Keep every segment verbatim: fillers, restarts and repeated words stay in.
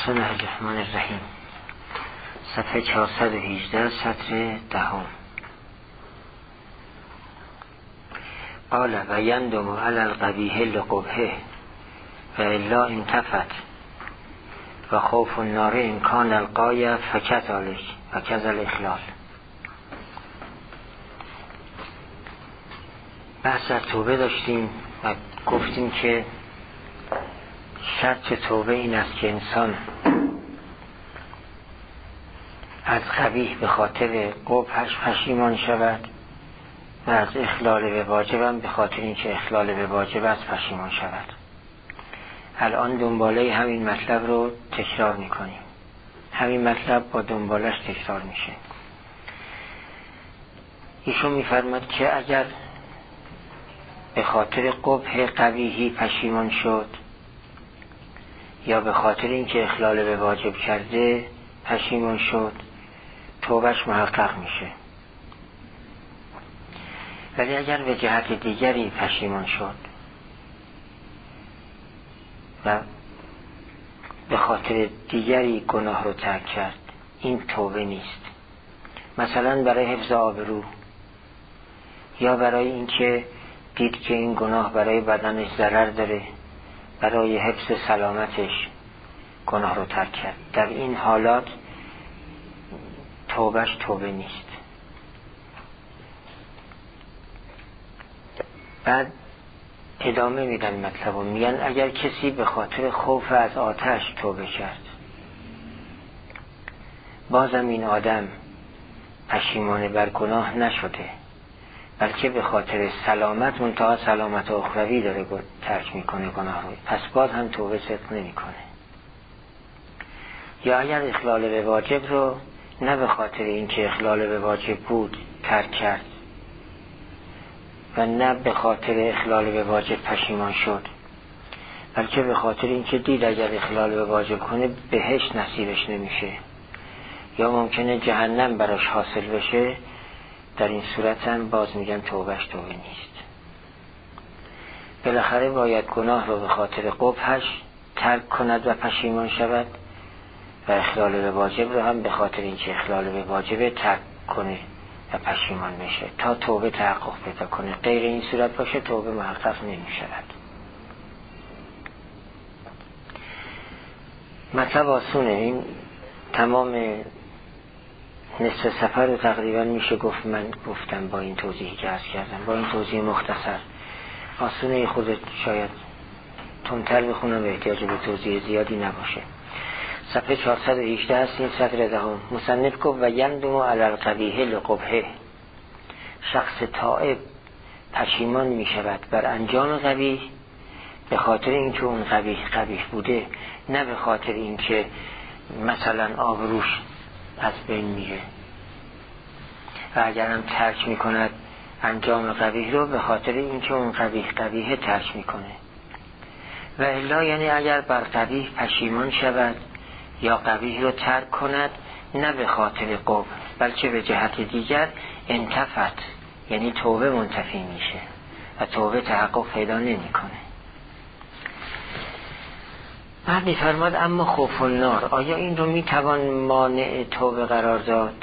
بسم الله الرحمن الرحیم. صفحه چهارصد و هجده، سطر دهم. قال و یندم علی القبیح لقبحه و الا انتفت و خوف النار امکان القایه فکذالک و کذل اخلال. بحث از توبه داشتیم و گفتیم که شرط توبه این است که انسان از قبیح به خاطر قبحش پشیمان شود و از اخلال به واجب هم به خاطر اینکه اخلال به واجب است پشیمان شود. الان دنباله همین مطلب رو تکرار میکنیم. همین مطلب با دنبالش تکرار میشه. ایشون میفرماد که اگر به خاطر قبح قبیحی پشیمان شد یا به خاطر اینکه اخلال به واجب کرده پشیمان شد، توبهش محقق میشه. ولی اگر به جهت دیگری پشیمان شد و به خاطر دیگری گناه رو ترک کرد، این توبه نیست. مثلا برای حفظ آبرو یا برای اینکه دید که این گناه برای بدنش ضرر داره، برای حفظ سلامتش گناه رو ترک کرد. در این حالات توبهش توبه نیست. بعد ادامه میدن مطلب و میگن اگر کسی به خاطر خوف از آتش توبه کرد، بازم این آدم پشیمان بر گناه نشده، بلکه به خاطر سلامت، منتها سلامت اخروی داره ترک میکنه گناه رو، پس باز هم توبه صدق نمیکنه. یا اگر اخلال به واجب رو نه به خاطر اینکه اخلال به واجب بود ترک کرد و نه به خاطر اخلال به واجب پشیمان شد، بلکه به خاطر اینکه دید اگر اخلال به واجب کنه بهشت نصیبش نمیشه یا ممکنه جهنم براش حاصل بشه، در این صورت هم باز میگن توبهش توبه نیست. بالاخره باید گناه رو به خاطر قبحش ترک کند و پشیمان شود و اخلال به واجب رو هم به خاطر اینکه اخلال به واجب ترک کنه و پشیمان بشه تا توبه تحقق پیدا کنه. غیر این صورت باشه توبه محقق نمی شود. مطلب آسونه. این تمام نصف سفر رو تقریبا میشه گفت من گفتم با این توضیحی که عرض کردم، با این توضیح مختصر. آسونه خودت شاید تندتر بخونم به احتیاج به توضیح زیادی نباشه. صفحه چهارصد و هجده است، این سطر دهم. مصنف گفت و یندم علی القبیح لقبحه. شخص تائب پشیمان می شود بر انجام قبیح به خاطر اینکه اون قبیح قبیح بوده، نه به خاطر اینکه مثلا آبروش از بین میره. و اگر هم ترک میکند انجام قبیح رو به خاطر اینکه اون قبیح قبیح ترک میکنه. و الا یعنی اگر بر قبیح پشیمان شود یا قبیح رو ترک کند نه به خاطر قبح بلکه به جهت دیگر انتفت، یعنی توبه منتفی میشه و توبه تحقق پیدا نمیکنه. بعد میفرماد اما خوف النار، آیا این رو میتوان مانع توبه قرار داد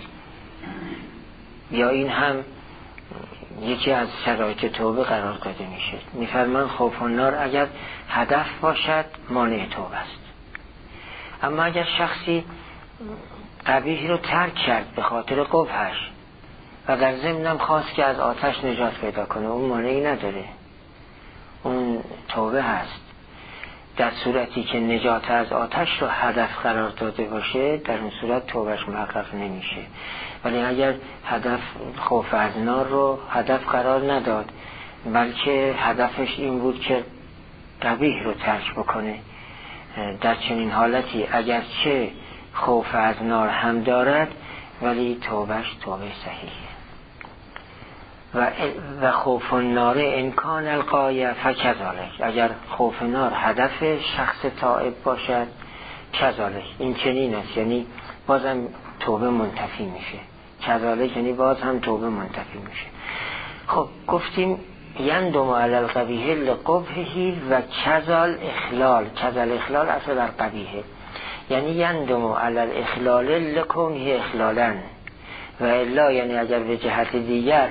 یا این هم یکی از شرایط توبه قرار داده میشه؟ میفرماد خوف النار اگر هدف باشد مانع توبه است. اما اگر شخصی قبیح رو ترک کرد به خاطر قبحش و در ضمنم خواست که از آتش نجات پیدا کنه، اون مانعی نداره، اون توبه هست. در صورتی که نجات از آتش رو هدف قرار داده باشه در اون صورت توبهش محقق نمیشه. ولی اگر هدف خوف از نار رو هدف قرار نداد بلکه هدفش این بود که قبیح رو ترک بکنه، در چنین حالتی اگرچه خوف از نار هم دارد ولی توبهش توبه صحیحه. و و خوف النار امکان القایه فکذالک، اگر خوف نار هدف شخص تائب باشد کذالک، این چنین است، یعنی بازم توبه منتفی میشه. کذالک یعنی باز هم توبه منتفی میشه. خب گفتیم یندم علی القبیح لقبحه و کذل اخلال. کذل اخلال اصلا در قبیحه، یعنی یندمو علی الاخلال لکونه اخلالا، و الا یعنی اگر به جهت دیگر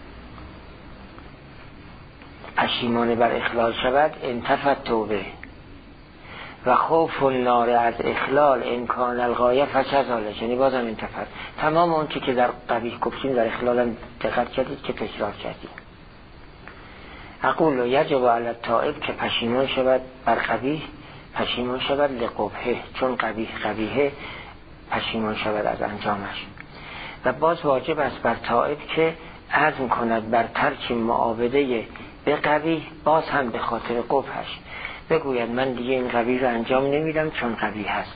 پشیمان بر اخلال شود انتفت توبه و خوف النار از اخلال امکان الغایه فکذالک، یعنی بازم انتفت. تمام اون چی که در قبیح گفتیم در اخلال هم دقت کردید که تکرار کردیم. اقول و یجب علی التائب که پشیمان شود بر قبیح، پشیمان شود لقبحه، چون قبیح قبیحه پشیمان شود از انجامش. و باز واجب است بر تائب که عزم کند بر ترک معاوده به قبیح، باز هم به خاطر قبحش بگوید من دیگه این قبیح رو انجام نمیدم چون قبیح هست.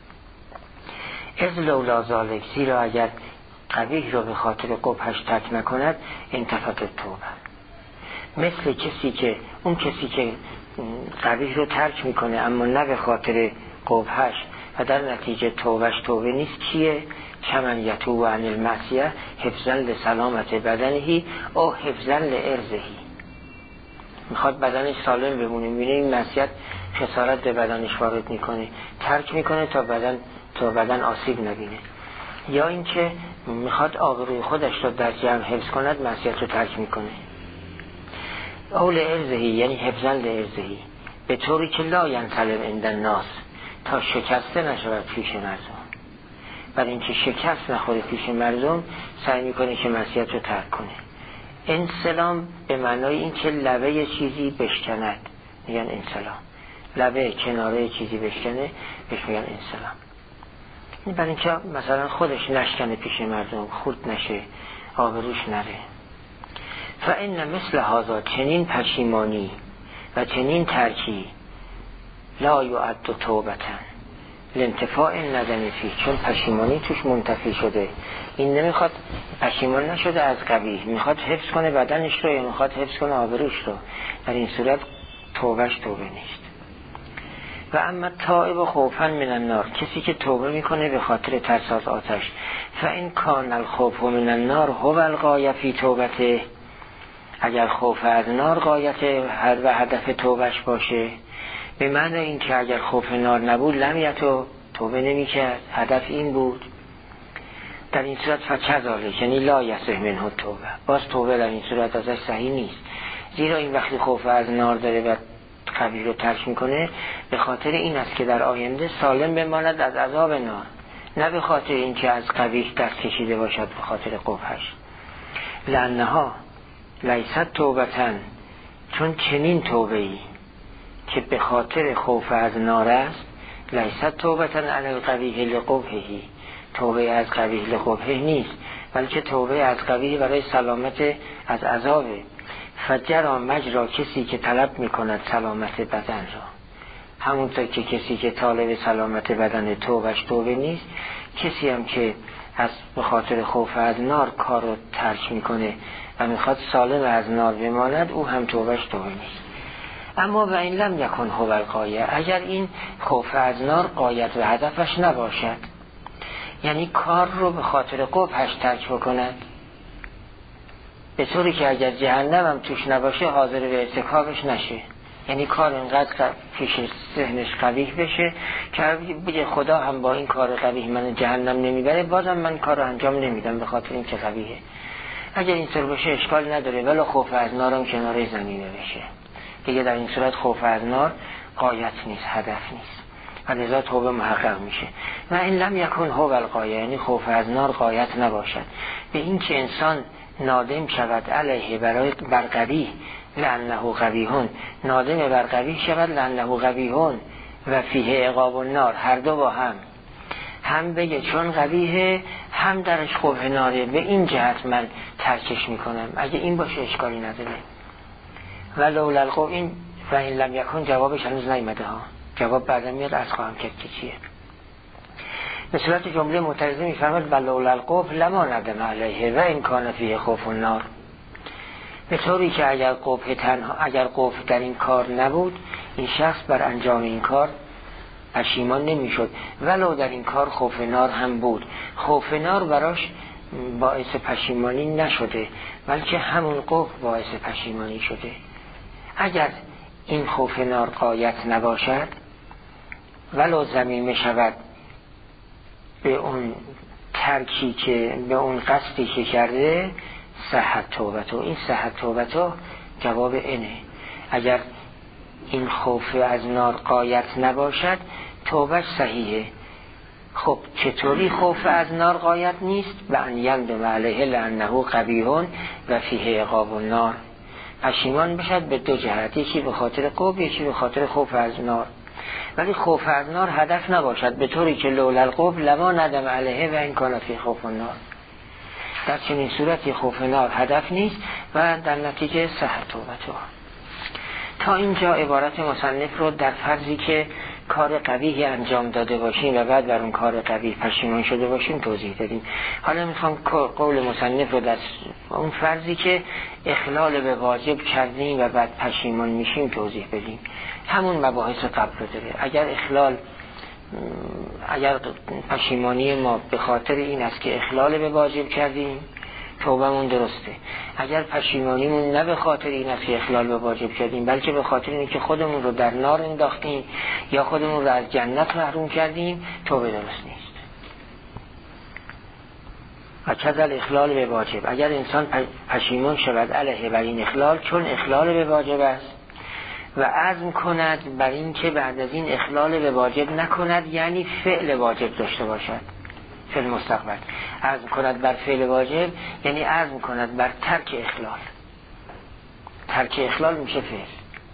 از لولا ذالک، زیرا اگر قبیح رو به خاطر قبحش ترک نکند انتفت توبه. مثل کسی که اون کسی که قبیح رو ترک میکنه اما نه به خاطر قبحش و در نتیجه توبهش توبه نیست، کیه؟ کمن یتوب عن المعصیه حفظا لسلامت بدنهی او حفظا لعرضهی. میخواد بدنش سالم بمونه، میبینه این معصیت خسارت به بدنش وارد میکنه، ترک میکنه تا بدن تا بدن آسیب نبینه. یا اینکه میخواد آبروی خودش رو در جمع حفظ کند، معصیت رو ترک میکنه. اول ارزهی یعنی حفظاً لارزهی، به طوری که لا ینسلم عند الناس، تا شکسته نشود پیش مردم. برای اینکه شکست نخوره پیش مردم سعی میکنه که معصیت رو ترک کنه. انسلام به معنای این که لبه چیزی بشکند میگن انسلام، لبه کناره چیزی بشکنه بهش میگن انسلام. این برای اینکه مثلا خودش نشکنه پیش مردم، خورد نشه، آبروش نره. فإن مثل هذا، چنین پشیمانی و چنین ترکی، لا یعد توبتن لانتفاع الندم فیه، چون پشیمانی توش منتفی شده. این نمیخواد پشیمان نشده از قبیح، میخواد حفظ کنه بدنش رو یا میخواد حفظ کنه آبروش رو، در این صورت توبهش توبه نیست. و اما تائب خوفا من النار، کسی که توبه میکنه به خاطر ترس از آتش، فإن کان الخوف من النار هو الغایه فی توبته، اگر خوف از نار غایت هر و هدف توبهش باشه، به معنی این که اگر خوف نار نبود لمیتو توبه نمی کرد، هدف این بود، در این صورت فکذالک یعنی لا یصح منه توبه، باز توبه در این صورت ازش صحیح نیست. زیرا این وقتی خوف از نار داره و قبیح رو ترک میکنه به خاطر این است که در آینده سالم بماند از عذاب نار، نه به خاطر این که از قبیح دست کشیده باشد به خاطر قبحش. لعنها لیست توبتن، چون چنین توبه ای که به خاطر خوف از نار است، لیست توبتن علی القبیح لقبحه، توبه از قبیح لقبحه نیست، بلکه توبه از قبیح برای سلامت از عذابه. فجرا مجرا، کسی که طلب میکند سلامت بدن را، همونطور که کسی که طالب سلامت بدن توبهش توبه نیست، کسی هم که از به خاطر خوف از نار کار رو ترک میکنه و میخواد سالم از نار بماند، او هم توبهش توبه نیست. اما و این لم یکن هو الغایه، اگر این خوف از نار غایت و هدفش نباشد، یعنی کار رو به خاطر قبحش ترک بکند، به طوری که اگر جهنم هم توش نباشه حاضر به ارتکابش نشه، یعنی کار اینقدر پیش ذهنش قبیح بشه که بگه خدا هم با این کار قبیح من جهنم نمیبره، بازم من کار رو انجام نمیدم به خاطر این که قبیحه. اگر اینطور باشه اشکال نداره، ولی خوف از نارم کنار زمینه بشه دیگه، در این صورت خوف از نار غایت نیست، هدف نیست و لذا توبه محقق میشه. و این لم یکن هو الغایه، یعنی خوف از نار غایت نباشد، به این که انسان نادم شود علیه برای بر قبیح لعنه قبیحون، نادم بر قبیح شود لعنه قبیحون و فیه عقاب النار، هر دو با هم، هم بگه چون قبیحه هم درش خوف ناره، به این جهت من ترکش میکنم. اگه این باشه اشکالی نداره. ولو للقو، این و این لم یکن جوابش هنوز نیامده ها، جواب بعدا میاد از خواهم کرد که چیه. به صورت جمله معترضه میفرماد ولو للقو لما ندم علیه و این کان فیه خوف النار، به طوری که اگر قبح تنها اگر قبح در این کار نبود، این شخص بر انجام این کار پشیمان نمیشد، ولو در این کار خوف نار هم بود. خوف نار براش باعث پشیمانی نشده، بلکه همون قبح باعث پشیمانی شده. اگر این خوف نار غایت نباشد، ولو زمین شود به اون ترکی که به اون قصدی که کرده صحت توبتو. این صحت توبتو جواب اینه. اگر این خوف از نار غایت نباشد توبه صحیحه. خب چطوری خوف از نار غایت نیست؟ به ان یندم علیه لانه قبیح و فیه عقاب النار. پشیمان بشد به دو جهت، یکی به خاطر قوب، یکی به خاطر خوف از نار. ولی خوف از نار هدف نباشد، به طوری که لولا القوب لما ندم علیه و این کان فی خوف النار. در چنین صورتی خوف نار هدف نیست و در نتیجه صحت توبتو. تا اینجا عبارت مصنف رو در فرضی که کار قبیحی انجام داده باشیم و بعد بر اون کار قبیح پشیمان شده باشیم توضیح دادیم. حالا میخوام قول مصنف رو در اون فرضی که اخلال به واجب کردیم و بعد پشیمان میشیم توضیح بدیم. همون مباحث قبل رو داره. اگر اخلال اگر پشیمانی ما به خاطر این است که اخلال به واجب کردیم توبه‌مون درسته. اگر پشیمانیمون نه به خاطر این است که اخلال به واجب کردیم بلکه به خاطر اینه که خودمون رو در نار انداختیم یا خودمون رو از جنت محروم کردیم توبه درست نیست. و کذل اخلال به واجب، اگر انسان پشیمان شود علیه بر این اخلال چون اخلال به واجب است و عزم کند بر این که بعد از این اخلال به واجب نکند، یعنی فعل واجب داشته باشد فعل مستقبل، عزم کند بر فعل واجب یعنی عزم کند بر ترک اخلال. ترک اخلال میشه فعل.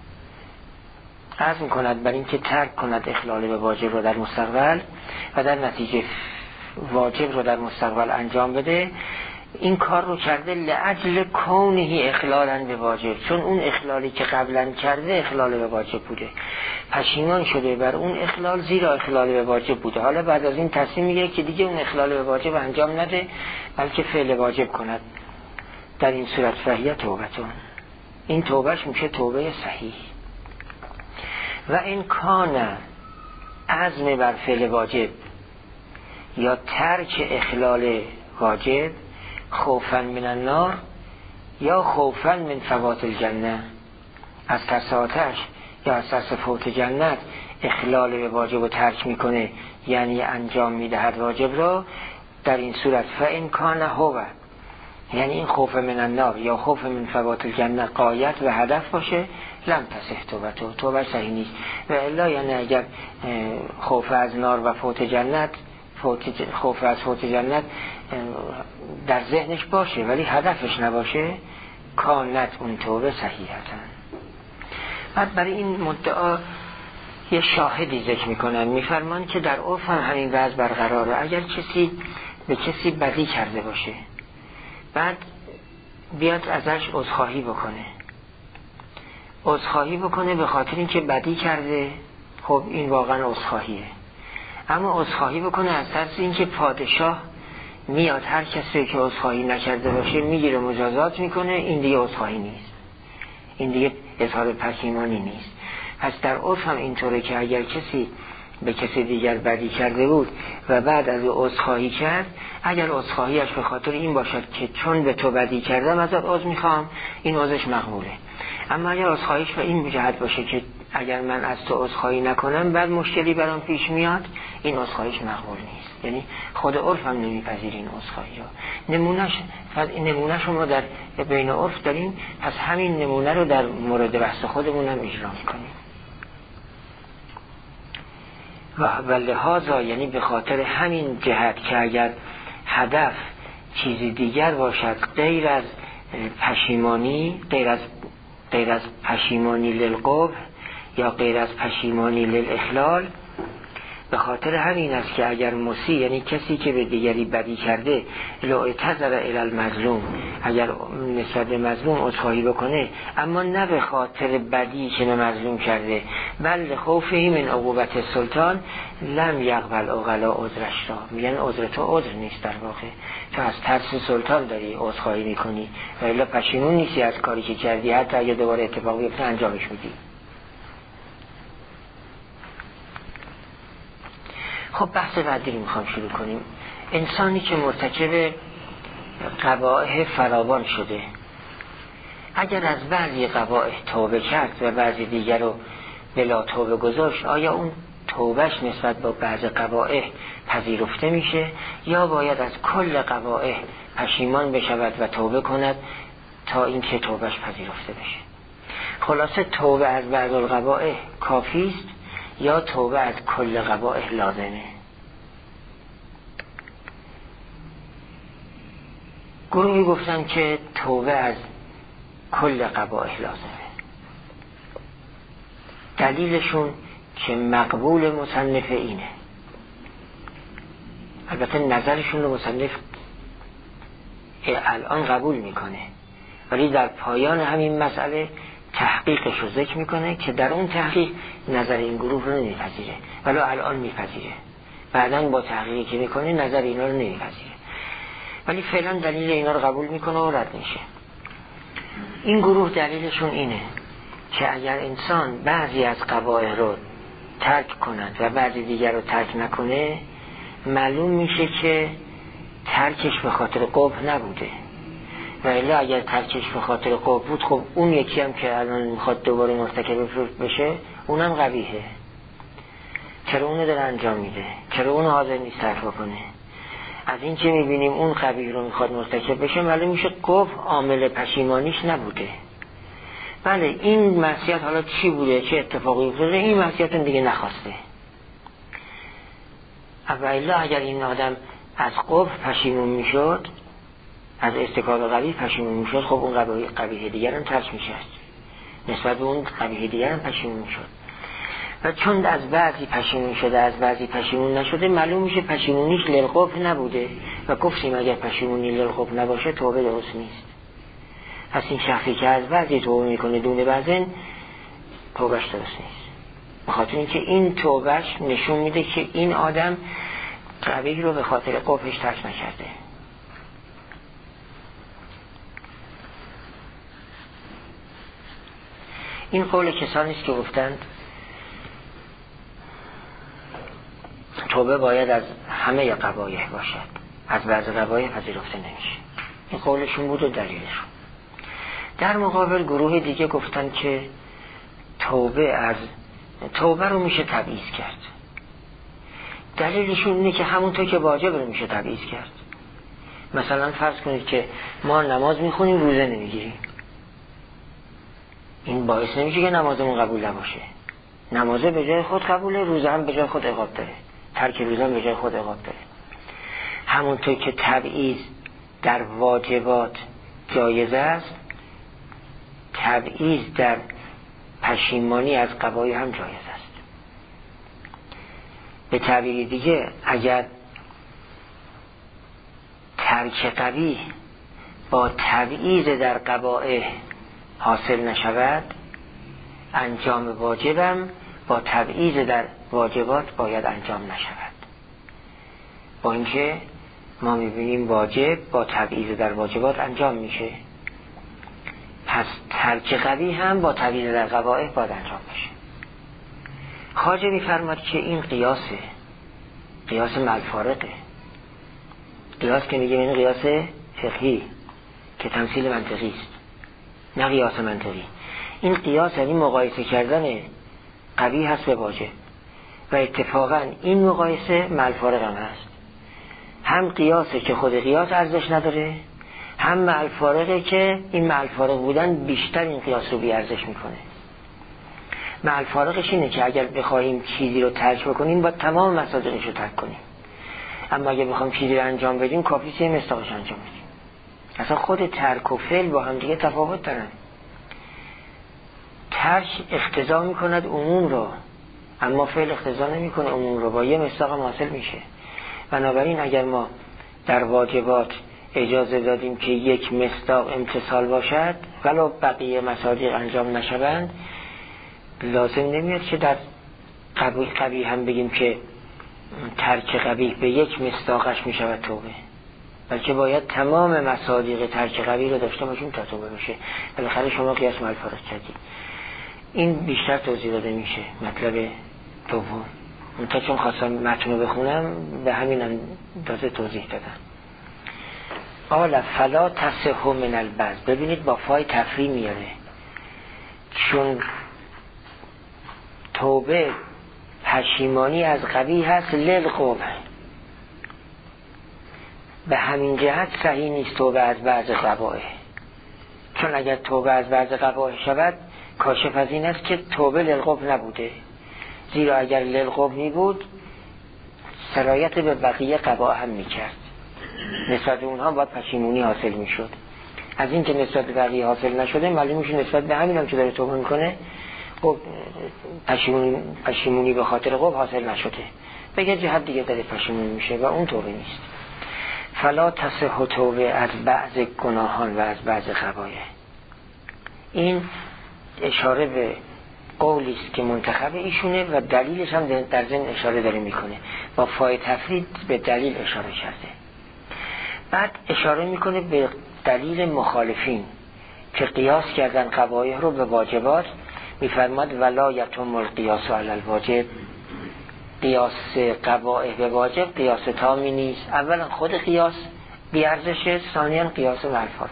عزم کند بر این که ترک کند اخلال به واجب رو در مستقبل و در نتیجه واجب رو در مستقبل انجام بده. این کار رو کرده لأجل کونه اخلالا به واجب، چون اون اخلالی که قبلا کرده اخلال به واجب بوده، پشیمان شده بر اون اخلال زیرا اخلال به واجب بوده. حالا بعد از این تصمیم میگیره که دیگه اون اخلال به واجب انجام نده بلکه فعل واجب کند. در این صورت فهیه توبتون، این توبهش میشه توبه صحیح. و این کان عزم بر فعل واجب یا ترک اخلال واجب خوفا من النار یا خوفا من فوات الجنه، از ترس آتش یا از ترس فوت جنت اخلال به واجب رو ترک میکنه یعنی انجام میدهد واجب رو. در این صورت فإن کان هو، یعنی این خوف من النار یا خوف من فوات الجنه غایت و هدف باشه لم تصح توبتو، توبه صحیح نیست. و الا یعنی اگر خوف از نار و فوت جنت فوت خوف از فوت جنت در ذهنش باشه ولی هدفش نباشه کانت اون توبه صحیحتن. بعد برای این مدعا یه شاهدی ذکر میکنن، میفرمان که در عرف هم همین وضع برقراره. اگر کسی به کسی بدی کرده باشه بعد بیاد ازش عذرخواهی بکنه عذرخواهی بکنه به خاطر اینکه بدی کرده، خب این واقعا عذرخواهیه. اما عذرخواهی بکنه از ترس اینکه پادشاه میاد هر کسی که عذرخواهی نکرده باشه میگیره مجازات میکنه، این دیگه عذرخواهی نیست، این دیگه اظهار پشیمانی نیست. پس در عرف هم اینطوره که اگر کسی به کسی دیگر بدی کرده بود و بعد از عذرخواهی کرد، اگر عذرخواهیش به خاطر این باشد که چون به تو بدی کردم ازت عذر میخوام، این عذرش مقبوله. اما اگر عذرخواهیش به این جهت باشه که اگر من از تو عذرخواهی نکنم بعد مشکلی برام پیش میاد، این عذرخواهیش مقبول نیست. یعنی خود عرف هم نمیپذیر این عذرخواهی ها. نمونهش نمونهش ما در بین عرف داریم، پس همین نمونه رو در مورد بحث خودمون هم اجرا میکنیم. و لحاظا یعنی به خاطر همین جهت که اگر هدف چیزی دیگر باشد غیر از پشیمانی، غیر از غیر از پشیمانی للقبح یا غیر از پشیمانی للاخلال، به خاطر همین است که اگر مسیء یعنی کسی که به دیگری بدی کرده لو اعتذر الی المظلوم، اگر نسبت به مظلوم عذرخواهی بکنه اما نه به خاطر بدی که به مظلوم کرده بل خوفی من عقوبت سلطان، لم یقبل عقلا عذرش را. میگن عذر تو عذر نیست، در واقع تو از ترس سلطان داری عذرخواهی میکنی و الا پشیمون نیستی از کاری که کردی، حتی اگه دوباره اتفاق بیفته انجامش میدی. خب بحث بعدی رو میخوام شروع کنیم. انسانی که مرتکب قبائح فراوان شده، اگر از بعضی قبائح توبه کرد و بعضی دیگر رو بلا توبه گذاشت، آیا اون توبهش نسبت با بعض قبائح پذیرفته میشه یا باید از کل قبائح پشیمان بشود و توبه کند تا اینکه توبهش پذیرفته بشه. خلاصه توبه از بعض القبائح کافی است یا توبه از کل قبائح لازمه؟ گروهی گفتن که توبه از کل قبائح لازمه. دلیلشون که مقبول مصنف اینه. البته نظرشون رو مصنف الان قبول میکنه، ولی در پایان همین مسئله تحقیقش رو ذکر میکنه که در اون تحقیق نظر این گروه رو نمیپذیره، ولی الان میپذیره. بعداً با تحقیقی که میکنه نظر اینا رو نمیپذیره، ولی فعلا دلیل اینا رو قبول میکنه و رد میشه. این گروه دلیلشون اینه که اگر انسان بعضی از قبائح رو ترک کند و بعضی دیگر رو ترک نکنه، معلوم میشه که ترکش به خاطر قبح نبوده، و الا اگر ترکش به خاطر قبح بود، خب اون یکی هم که الان میخواد دوباره مرتکب بشه اونم قبیحه. چرا اونو داره انجام میده؟ چرا اونو حاضر نیست ترک بکنه؟ از این که میبینیم اون قبیح رو میخواد مرتکب بشه، معلوم میشه قبح عامل پشیمانیش نبوده. بله این معصیت حالا چی بوده، چه اتفاقی افتاده، این معصیت دیگه نخواسته. اولا اگر این آدم از قبح پشیمون میشد، از ارتکاب قبیح پشیمون میشد، خب اون قبیح قبیح دیگر هم ترک میشد، نسبت به اون قبیح دیگر هم پشیمون میشد. و چون از بعضی پشیمون شده از بعضی پشیمون نشده، معلوم میشه پشیمونیش للقبح نبوده. و گفتیم اگر پشیمونی للقبح نباشه توبه درست نیست. پس این شخصی که از بعضی توبه میکنه دون بعضن، توبهش درست نیست، بخاطر اینکه این توبهش نشون میده که این آدم قبیح رو به خاطر قبحش ترک نکرده. این قول کسانی است که گفتند توبه باید از همه قبایح باشد، از بعض قبایح پذیرفته نمیشه. این قولشون بود و دلیلشون. در مقابل گروه دیگه گفتن که توبه از توبه رو میشه تبعیض کرد. دلیلشون اینه که همونطور که واجب رو میشه تبعیض کرد. مثلا فرض کنید که ما نماز میخونیم روزه نمیگیریم، این باعث نمیشه که نمازمون قبول نباشه. نمازه به جای خود قبوله، روزه هم به جای خود عقاب داره، ترک روزه هم به جای خود عقاب داره. همونطور که تبعیض در واجبات جایز است، تبعیض در پشیمانی از قبایح هم جایز است. به تعبیر دیگه اگر ترک قبیح با تبعیض در قبایح حاصل نشود، انجام واجبم با تبعیض در واجبات باید انجام نشود. با اینکه ما میبینیم واجب با تبعیض در واجبات انجام میشه، پس ترک قبیح هم با تبعیض در قبایح باید انجام بشه. خواجه میفرماد که این قیاسه، قیاس ملفارقه. قیاس که میگه این قیاس فقهی که تمثیل منطقی است، نه قیاس منطقی. این قیاس یعنی مقایسه کردن قبیح هست به واجب، و اتفاقا این مقایسه ملفارق هم هست. هم قیاسه که خود قیاس ارزش نداره، هم ملفارقه که این ملفارق بودن بیشتر این قیاس رو بی ارزش میکنه. ملفارقش اینه که اگر بخوایم چیزی رو ترک بکنیم با تمام مصادیقش رو ترک کنیم، اما اگر بخوایم چیزی رو انجام بدیم کافی چه مستاقش انجام بدیم. اصلا خود ترک و فعل با هم دیگه تفاوت دارن. ترک اقتضا میکند عموم رو، اما فعل اقتضا نمیکنه عموم رو، با یه مستاق حاصل میشه. بنابراین اگر ما در واجبات اجازه دادیم که یک مصداق امتصال باشد ولو بقیه مصادیق انجام نشوند، لازم نمیاد که در قبیح قبیح هم بگیم که ترک قبیح به یک مصداقش میشود توبه، بلکه باید تمام مصادیق ترک قبیح رو داشته باشیم تا توبه بشه. بالاخره شما قیاس ملفارق کردید. این بیشتر توضیح داده میشه مطلب دوم. تا چون خواستم متن رو بخونم به همین اندازه توضیح دادم. قال فلا تصح من البعض. ببینید با فای تفریع میاره، چون توبه پشیمانی از قبیح هست للقبح. به همین جهت صحیح نیست توبه از بعض قبایح، چون اگر توبه از بعض قبایح شود کاشف از این است که توبه للقبح نبوده، زیرا اگر للقبح می بود سرایت به بقیه قبایح هم می کرد، نسبت به اونها باید پشیمونی حاصل می شد. از این که نسبت به بقیه حاصل نشده معلوم میشه نسبت به همین هم که داره توبه میکنه خب پشیمونی, پشیمونی به خاطر قبح حاصل نشده، بگه جهت دیگه داره پشیمونی میشه و اون توبه نیست. فلا تصح توبه از بعض گناهان و از بعض قبایح. این اشاره به قولی است که منتخب ایشونه و دلیلش هم در ضمن اشاره داره میکنه، با فای تفرید به دلیل اشاره کرده. بعد اشاره میکنه به دلیل مخالفین که قیاس کردن قبایح رو به واجبات، میفرماد ولا یتم القیاس علی الواجب. قیاس قبایح به واجب قیاس تامی نیست. اولا خود قیاس بی ارزشه، ثانیا قیاس مع الفارق.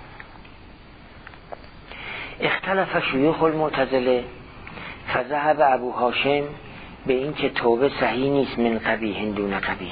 اختلف شیوخ المعتزله فذهب ابو هاشم به این که توبه صحیح نیست من قبیح دون قبیح،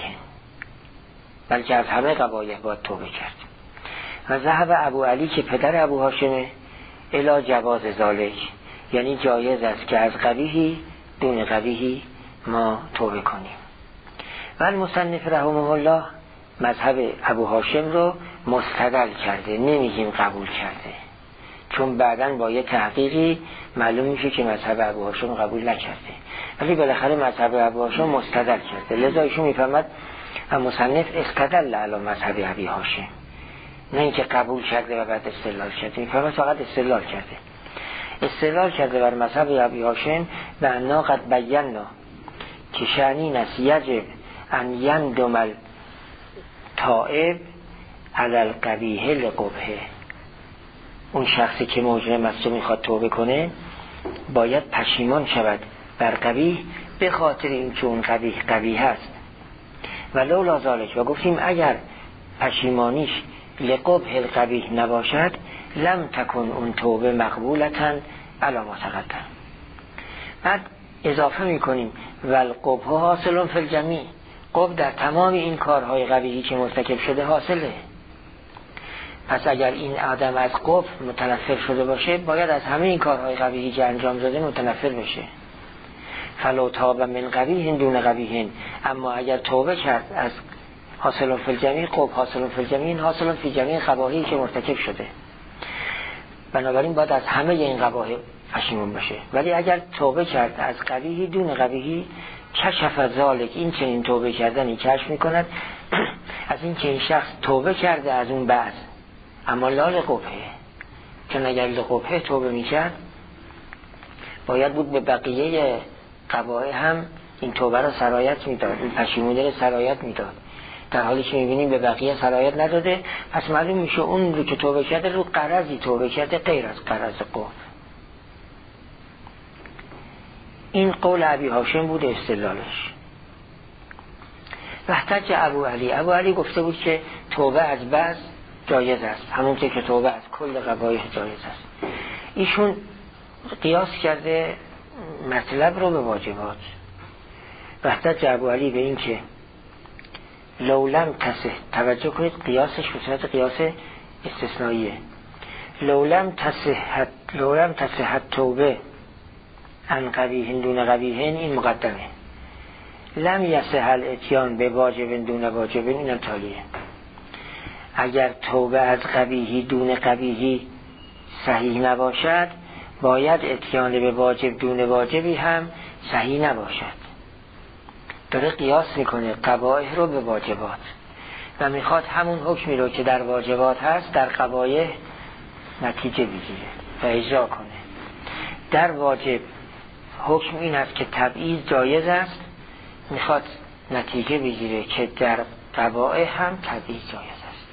بلکه از همه قبایح باید توبه کرد. و ذهب ابو علی که پدر ابو هاشمه الی جواز ذالک، یعنی جایز است که از قبیحی دون قبیحی ما توبه کنیم. و المصنف رحمه الله مذهب ابو هاشم رو مستدل کرده، نمیگیم قبول کرده، چون بعداً با یه تحقیقی معلوم میشه که مذهب ابو هاشم قبول نکرده، ولی بالاخره مذهب ابو هاشم مستدل کرده. لذا ایشون میفهمد مصنف استدل علی مذهب ابی هاشم، نه اینکه قبول کرده و بعد استدلال کرده، میفهمد فقط استدلال کرده. استدلال کرده بر مذهب ابی هاشم و انا قد بینا که شأنین است یجب ان یندم التائب علی القبیح لقبحه. اون شخصی که مجرم است و میخواد توبه کنه باید پشیمان شود بر قبیح به خاطر اینکه اون قبیح قبیح است. و لولا ذالک، و گفتیم اگر پشیمانیش لقبح القبیح نباشد لم تکن اون توبه مقبولتاً علی ما تقدم. بعد اضافه میکنیم والقبح حاصل فی الجمیع، قبح در تمام این کارهای قبیحی که مرتکب شده حاصله. پس اگر این آدم از قبح متنفر شده باشه باید از همه این کارهای قبیحی که انجام داده متنفر بشه. فلو تاب من قبیح دون قبیح، اما اگر توبه کرد از حاصل فی الجمیع، قبح حاصل فی الجمیع، این حاصل فی جمیع قباحی که مرتکب شده، بنابراین باید از همه این قباحی پشیمون بشه. ولی اگر توبه کرد از قبیحی دون قبیحی کشف ذالک، این چنین توبه کردنی کشف میکند از این که این شخص توبه کرده از اون بعض، اما لا لقبحه، چون اگر لقبحه توبه میکرد باید بود به بقیه قبایح هم این توبه رو سرایت میداد، این پشیمونی رو سرایت میداد، در حالی که میبینیم به بقیه سرایت نداده. پس معلوم میشه اون رو که توبه کرده رو غرضی توبه کرده غیر از غرض قبح. این قول ابی هاشم بود استدلالش. احتج ابو علی، ابو علی گفته بود که توبه از بعض جایز است، همون که توبه از کل قبایح جایز است. ایشون قیاس کرده مطلب رو به واجبات. احتج ابو علی به این که لولم تصح، توجه کنید قیاسش به صورت قیاس استثنائیه، لولم تصح لولم تصح توبه عن قبیح دون قبیح، این مقدمه. لم یصح الاتیان به واجب دون واجب، اینم تالیه. اگر توبه از قبیحی دون قبیحی صحیح نباشد باید اتیان به واجب دون واجبی هم صحیح نباشد. داره قیاس میکنه قبایح رو به واجبات و میخواد همون حکمی رو که در واجبات هست در قبایح نتیجه بگیره و اجرا کنه. در واجب حکم این است که تبعیض جایز است، میخواد نتیجه بگیره که در قبایح هم تبعیض جایز است.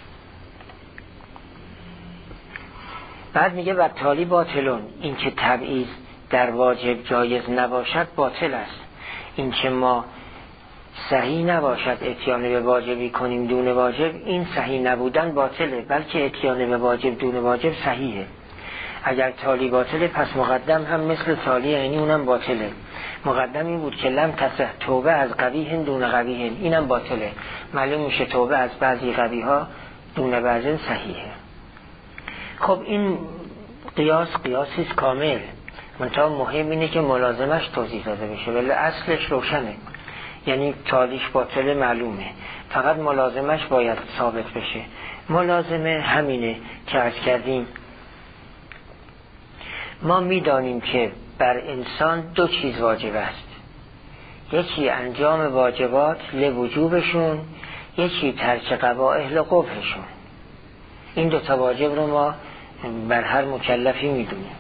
بعد میگه و تالی باطلون، این که تبعیض در واجب جایز نباشد باطل است. این که ما صحیح نباشد اتیان به واجبی کنیم دون واجب، این صحیح نبودن باطله، بلکه اتیان به واجب دون واجب صحیحه. اگر تالی باطله پس مقدم هم مثل تالی، یعنی اونم باطله. مقدم این بود که لم تصح توبه از قبیح دون قبیح، اینم باطله. معلوم میشه توبه از بعضی قبیح ها دون بعضی صحیحه. خب این قیاس قیاسی کامل، منتها مهم اینه که ملازمش توضیح داده بشه، ولی اصلش روشنه، یعنی تالیش باطله معلومه، فقط ملازمش باید ثابت بشه. ملازمه همینه که عرض کردیم، ما میدانیم که بر انسان دو چیز واجب است، یکی انجام واجبات لوجوبشون، یکی ترک قبائح لقبحشون. این دو تا واجب رو ما بر هر مکلفی میدونیم.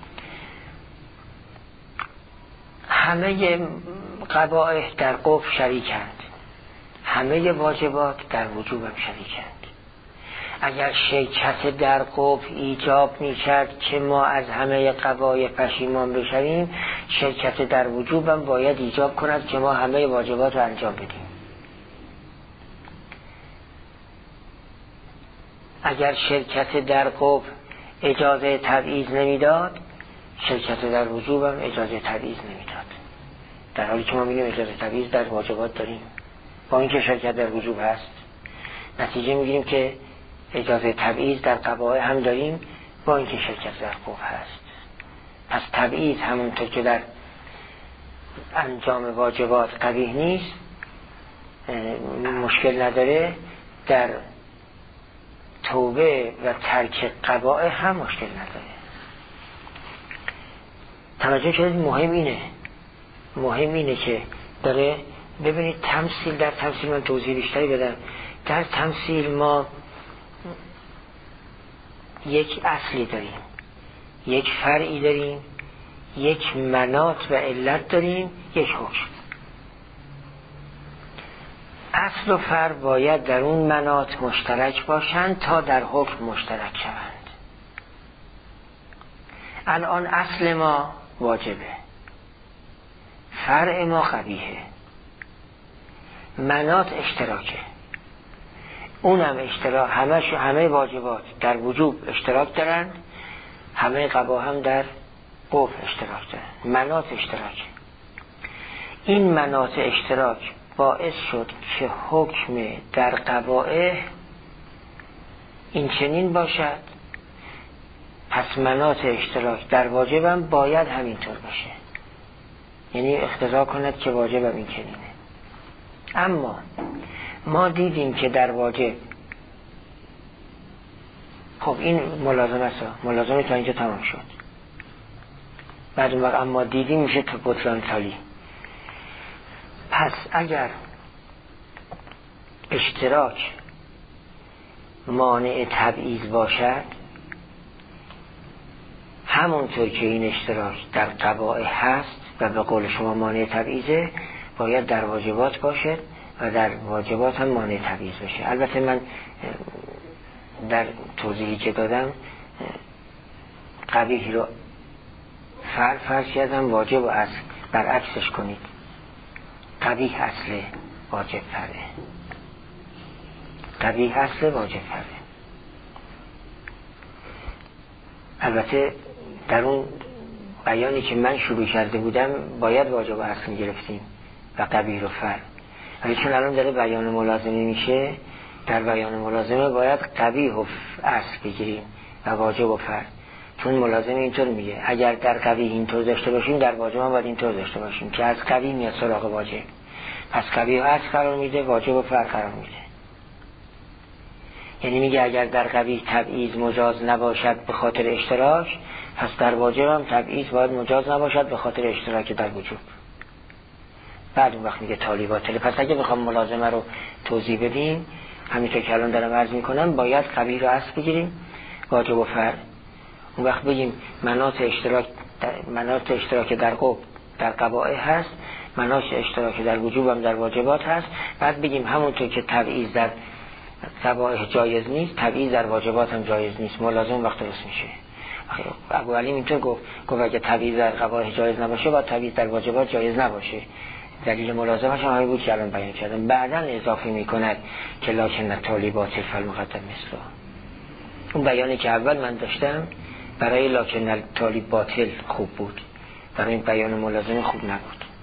همه قبائح در قبح شریکند، همه واجبات در وجوب هم شریکند. اگر شرکت در قبح ایجاب میکرد که ما از همه قبائح پشیمان بشویم، شرکت در وجوب هم باید ایجاب کند که ما همه واجبات رو انجام بدیم. اگر شرکت در قبح اجازه تبعیض نمیداد، شرکت در وجوب هم اجازه تبعیض نمیداد، در حالی که ما میگیم اجازه تبعیض در واجبات داریم با اینکه شرکت در وجوب هست. نتیجه میگیریم که اجازه تبعیض در قبائح هم داریم با اینکه شرکت در قبح هست. پس تبعیض همونطور که در انجام واجبات قبیح نیست، مشکل نداره، در توبه و ترک قبائح هم مشکل نداره. توجه کنید، مهم اینه مهم اینه که داره. ببینید تمثیل، در تمثیل من توضیح بیشتری بدم. در تمثیل ما یک اصلی داریم، یک فرعی داریم، یک مناط و علت داریم، یک حکم. اصل و فرع باید در اون مناط مشترک باشند تا در حکم مشترک شوند. الان اصل ما واجبه، فرع ما قبیحه، مناط اشتراکه، اونم اشتراک، همه همه واجبات در وجوب اشتراک دارند، همه قباح هم در قبح اشتراک دارند، مناط اشتراک. این مناط اشتراک باعث شد که حکم در قبائح این چنین باشد، پس مناط اشتراک در واجب هم باید همینطور باشه، یعنی اقتضا کند که واجب هم این چنینه. اما ما دیدیم که در واجب، خب این ملازمه است، ملازمه تا اینجا تمام شد. بعد اون وقت اما دیدیم میشه که بطلان تالی. پس اگر اشتراک مانع تبعیض باشد، همونطور که این اشتراک در قبائح هست و به قول شما مانع تبعیضه، باید در واجبات باشه و در واجبات هم مانع تبعیض بشه. البته من در توضیحی که دادم قبیح رو فرع فرض کردم، واجب و اصل برعکسش کنید. قبیح اصل، واجب فرعه. قبیح اصل، واجب فرعه. البته در اون بیانی که من شروع کرده بودم باید واجب و اصل گرفتیم و قبیح و فرع، ولی چون الان داره بیان ملازمه میشه، در بیان ملازمه باید قبیح و اصل بگیریم و واجب و فرع، چون ملازمه اینطور میگه اگر در قبیح اینطور داشته باشیم در واجب هم باید اینطور داشته باشیم که از قبیح میاد سراغ واجب. پس قبیح و اصل قرار میده، واجب و فرع قرار میده. یعنی میگه اگر در قبیح تبعیض مجاز نباشد به خاطر اشتراک، پس در واجب هم تبعیض باید مجاز نباشد به خاطر اشتراک در وجوب. بعد اون وقت میگه تالی باطله. پس اگه بخوام ملازمه رو توضیح بدیم، همینطور که الان دارم عرض میکنم، باید قبیح رو اصل بگیریم، واجب و فرع. اون وقت بگیم مناط اشتراک در مناط اشتراک در قبح در قبائح هست، مناط اشتراک در وجوب هم در واجبات هست. بعد بگیم همونطور که تبعیض در قبائح جایز نیست، تبعیض در واجبات هم جایز نیست. ملازم وقت درست میشه. ابو علی اینطور گفت گفت اگه تبعیض در قبائح جایز نباشه، باید تبعیض در واجبات جایز نباشه. دلیل ملازمش هم همین بود که الان بیان کردم. بعداً اضافه میکند که لکن التالی باطل فالمقدم مثله. اون بیانی که اول من داشتم برای لکن التالی باطل خوب بود، برای بیان ملازمه خوب نبود.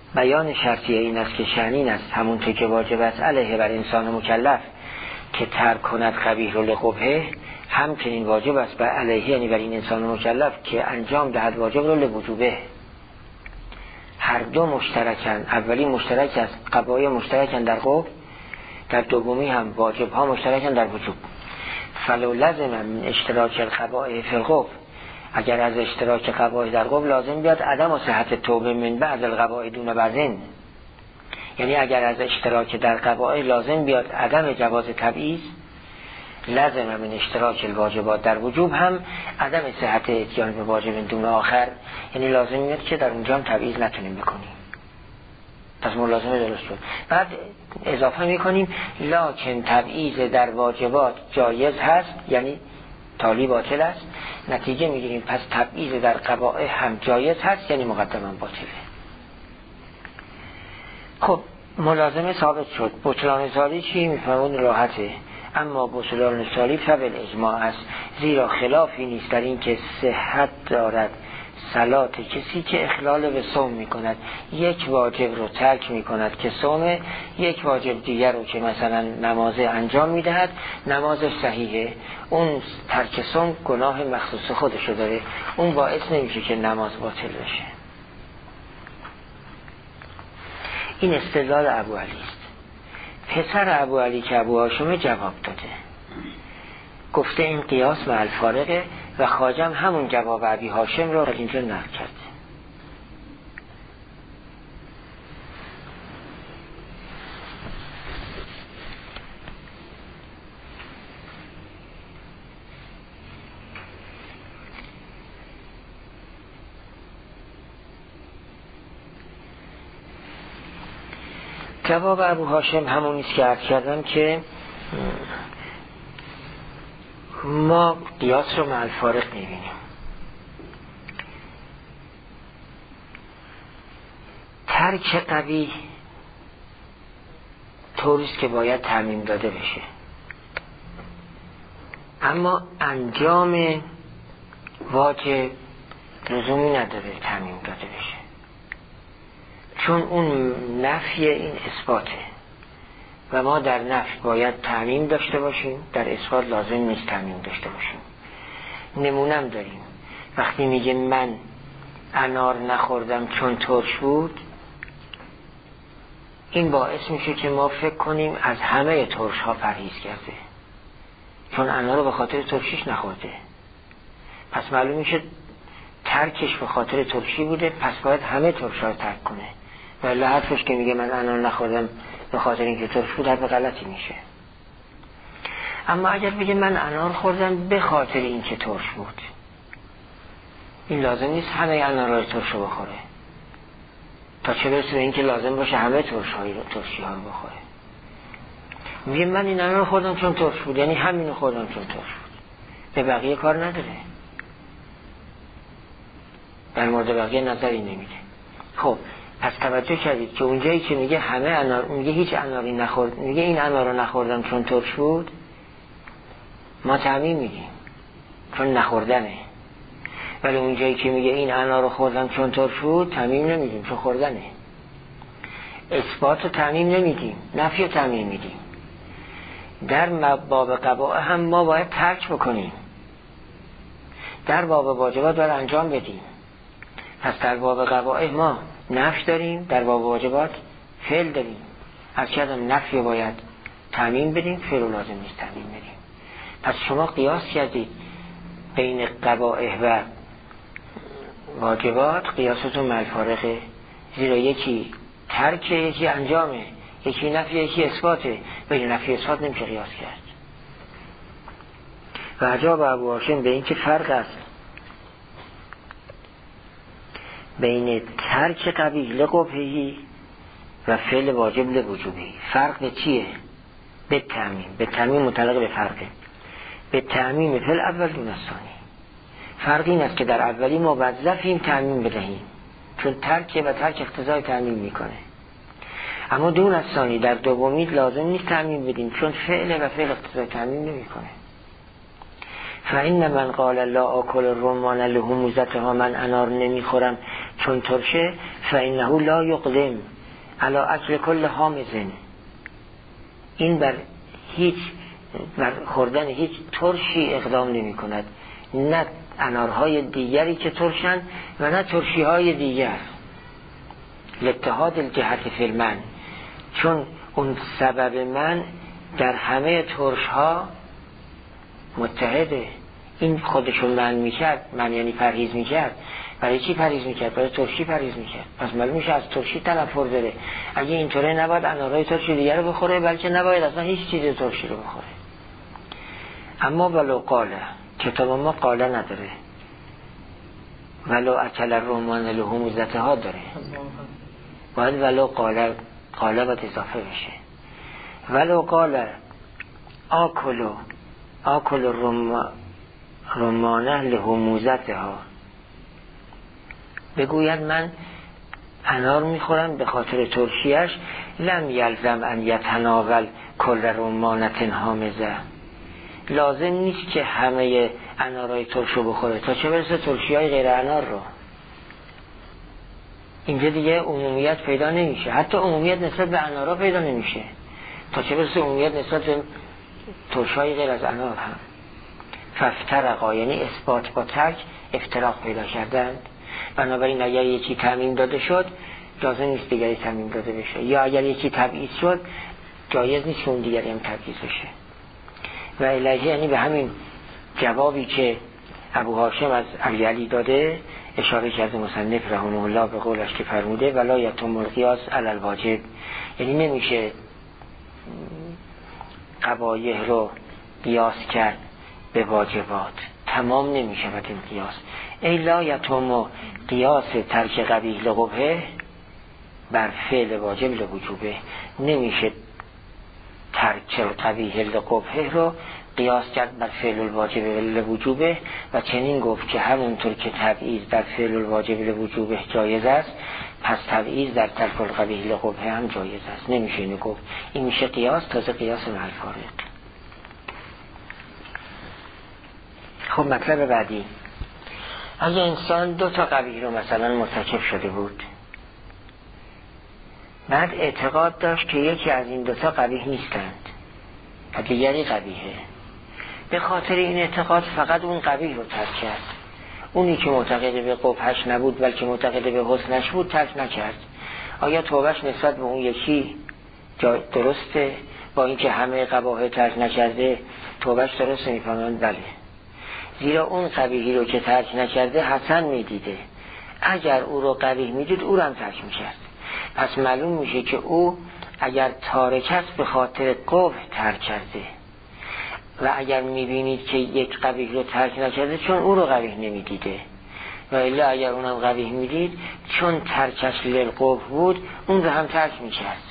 بیان شرطیه این است که شأنین است همونطور که واجب است علیه بر انسان مکلف که ترک کند قبیح رو لقبه، همچنین واجب است بر علیه یعنی بر این انسان مکلف که انجام دهد واجب رو لوجوبه. هر دو مشترکن، اولی مشترک است، قبایح مشترکن در قبح، در دومی هم واجب ها مشترکن در وجوب. فلو لازم من اشتراک القبائح فی القبح، اگر از اشتراک قبائح در قبح لازم بیاد عدم و صحت توبه من بعض القبائح دون بعضین، یعنی اگر از اشتراک در قبائح لازم بیاد عدم جواز تبعیض، لازم من اشتراک الواجبات در وجوب هم عدم صحت اتیان به واجب دون آخر، یعنی لازم میاد که در اونجا هم تبعیض نتونیم بکنیم. پس ملازمه درست شد. بعد اضافه میکنیم لکن تبعیض در واجبات جایز هست، یعنی تالی باطل است. نتیجه میگیریم پس تبعیض در قبائح هم جایز هست، یعنی مقدما باطله. خب ملازمه ثابت شد. بطلان سالی چی؟ میفهمون راحته. اما بطلان سالی فبل اجماع است، زیرا خلافی نیست در این که صحت دارد صلات کسی که اخلال به صوم می کند، یک واجب رو ترک می کند که صوم، یک واجب دیگر رو که مثلا نماز انجام می دهد، نمازش صحیحه، اون ترک صوم گناه مخصوص خودشو داره، اون باعث نمیشه که نماز باطل بشه. این استدلال ابو علی است. پسر ابو علی که ابو هاشم جواب داده، گفته این قیاس مع الفارقه و خواجم همون جواب ابی هاشم رو اینجا نقل کرده. جواب ابو هاشم همونیست که عرض کردم که ما قیاس رو مع الفارق میبینیم. ترک قبیح طوریست که باید تعمیم داده بشه، اما انجام واجب لزومی نداره تعمیم داده بشه، چون اون نفی این اثباته و ما در نفی باید تعمیم داشته باشیم، در اثبات لازم نیست تعمیم داشته باشیم. نمونم داریم، وقتی میگه من انار نخوردم چون ترش بود، این باعث میشه که ما فکر کنیم از همه ترش ها پرهیز کرده، چون انار رو به خاطر ترشیش نخورده، پس معلوم میشه ترکش به خاطر ترشی بوده، پس باید همه ترش ها رو ترک کنه. ولی حرفش که میگه من انار نخوردم به خاطر اینکه ترش بود، حرف غلطی میشه. اما اگر بگه من انار خوردم به خاطر اینکه ترش بود، این لازم نیست همه انارهای ترش رو بخوره، تا چه برسه به اینکه لازم باشه همه ترش هایی رو ترشی ها رو بخوره. میگه من این انار خوردم چون ترش بود، یعنی همینو خوردم چون ترش بود، به بقیه کار نداره، در مورد بقیه نظری نمیده. خب پس توجه کردید که اونجایی که میگه همه انار، میگه هیچ اناری نخورد، میگه این انار رو نخوردم چون ترش بود، ما تعمیم میگیم چون نخوردنه. ولی اونجایی که میگه این انار رو خوردم چون ترش بود، تعمیم نمیگیم چون خوردنه. اثبات رو تعمیم نمیگیم، نفی رو تعمیم میگیم. در باب قبائح هم ما باید ترک بکنیم، در باب واجبات باید انجام بدیم. پس در باب قبائح ما نفی داریم، در باب واجبات فعل داریم. از کردم نفی رو باید تعمیم بدیم، فعل رو لازم نیست تعمیم بدیم. پس شما قیاس کردید بین قبائح و واجبات، قیاستون مع الفارقه، زیرا یکی ترک، یکی انجامه، یکی نفی، یکی اثباته. بین نفی اثبات نمیشه قیاس کرد. و عجاب ابو هاشم به این که فرق است بین ترک قبیح لقبهی و فعل واجب لوجوبی. فرق به چیه؟ به تعمیم. به تعمیم متعلق به فرقه، به تعمیم فعل اول دون الثانی. فرق این است که در اولی ما وظیفیم تعمیم بدهیم، چون ترک و ترک اقتضای تعمیم میکنه. اما دون الثانی در دومی لازم نیست تعمیم بدیم، چون فعل و فعل اقتضای تعمیم نمیکنه. فإن من قال لا آکل الرمان لحومزتها، من انار نمیخورم چون ترشه، فإنه لا یقدم علی اکل کل حامض، این بر هیچ بر خوردن هیچ ترشی اقدام نمی کند، نه انارهای دیگری که ترشن و نه ترشی های دیگر. لاتحاد الجهت فی المن، چون اون سبب من در همه ترش ها متحده. این خودشو من میکرد، من یعنی پرهیز میکرد. برای چی پرهیز میکرد؟ برای ترشی پرهیز میکرد. پس معلوم میشه از ترشی تنفر داره. اگه اینطوره نباید انارهای ترشی دیگر رو بخوره، بلکه نباید اصلا هیچ چیز ترشی رو بخوره. اما ولو قاله، کتاب ما قاله نداره، ولو اکل الرمان له موزتها داره، باید ولو قاله قاله باید اضافه بشه. ولو قاله آکلو آکل الرم رمانه له موزتها، بگوید من انار میخورم به خاطر ترشیش، لم یلزم ان یتناول کل رمانت حامضه، لازم نیست که همه انارای ترش رو بخوره، تا چه برسه ترشی های غیر انار رو. اینجا دیگه عمومیت پیدا نمیشه، حتی عمومیت نسبت به انارا پیدا نمیشه، تا چه برسه عمومیت نسبت به ترش های غیر از انار هم. فافترقا یعنی اثبات با ترک افتراق پیدا کردند. بنابراین اگر یکی تعمیم داده شد لازم نیست دیگری تعمیم داده بشه، یا اگر یکی تبعیض شد جایز نیست که اون دیگری هم تبعیض بشه. و الیه یعنی به همین جوابی که ابو هاشم از علی علی داده اشاره کرده مصنف رحمه الله به قولش که فرموده ولا یتم القیاس علی الواجب، یعنی نمیشه قبایح رو قیاس کرد به واجبات، تمام نمیشه و این قیاس. ای لا یتم قیاس ترک قبیح لقبه بر فعل واجب لوجوبه، نمیشه ترک قبیح لقبه رو قیاس کرد بر فعل الواجب لوجوبه، و چنین گفت که همونطور که تبعیض در فعل الواجب لوجوبه جایز است، پس تبعیض در ترک القبیح لقبه هم جایز است. نمیشه اینو گفت، این میشه قیاس تازه قیاس مع الفارق. خب مطلب بعدی، اگه انسان دو تا قبیح رو مثلا مرتکب شده بود، بعد اعتقاد داشت که یکی از این دو تا قبیح نیستند و دیگری قبیحه، به خاطر این اعتقاد فقط اون قبیح رو ترک کرد، اونی که معتقد به قبحش نبود بلکه معتقد به حسنش بود ترک نکرد. آیا توبهش نسبت به اون یکی درسته؟ با اینکه همه قباحه ترک نکرده توبهش درسته؟ میفهمند بله، زیرا اون قبیحی رو که ترک نکرده حسن میدیده، اگر او رو قبیح میدید او رو هم ترک میکرد. پس معلوم میشه که او اگر تارک است به خاطر قبح ترک کرده، و اگر میبینید که یک قبیح رو ترک نکرده چون او رو قبیح نمیدیده، و الا اگر اونم قبیح میدید چون ترکش للقبح بود اون رو هم ترک میکرد.